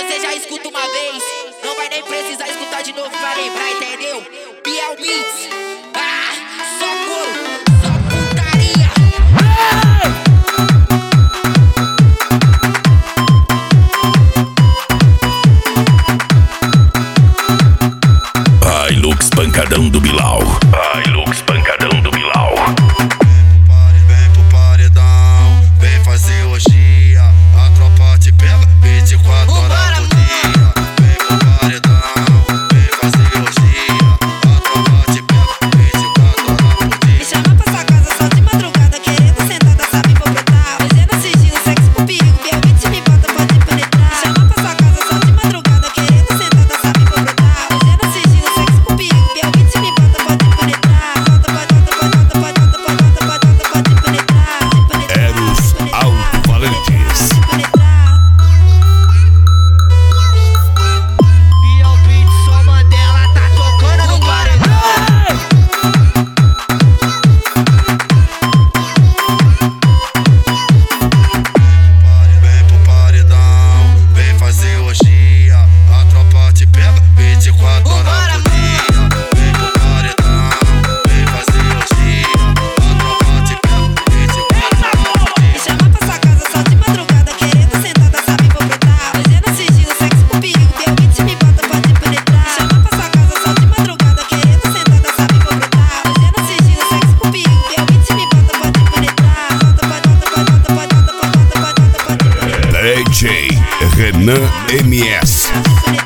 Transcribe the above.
você já escuta uma vez, não vai nem precisar escutar de novo pra lembrar, entendeu? Biel Beats, só couro, só putaria. Hilux pancadão do Bilal. Hilux pancadão do Bilal. Vem pro paredão, vem fazer orgia. A tropa te pega 24 horas por dia. Vem pro paredão, vem fazer orgia. A tropa te pega 24 horas por dia. Me chama pra sua casa só de madrugada, querendo sentada, sabe completar. Fazendo sigilo, sexo com perigo, Biel Beats me bota, pode penetrar. Me chama pra sua casa só de madrugada, querendo sentada, sabe completar. Fazendo sigilo, sexo com perigo, Biel Beats me bota, pode penetrar. Pode penetrar. Eros Alto-Falantes. Biel Beats, só Mandela, tá tocando no paredão. Vem pro paredão, vem fazer orgia. A tropa te pega 24 horas por dia. Vem pro paredão, vem fazer orgia. A tropa te pega 24 horas por dia. Me chama pra sua casa só de madrugada, querendo sentada, sabe completar. Fazendo sigilo, sexo com perigo, Biel Beats me bota, pode penetrar. Me chama pra sua casa só de madrugada, querendo sentada, sabe completar. Fazendo sigilo, sexo com perigo, Biel Beats me bota, pode penetrar. DJ Renan MS.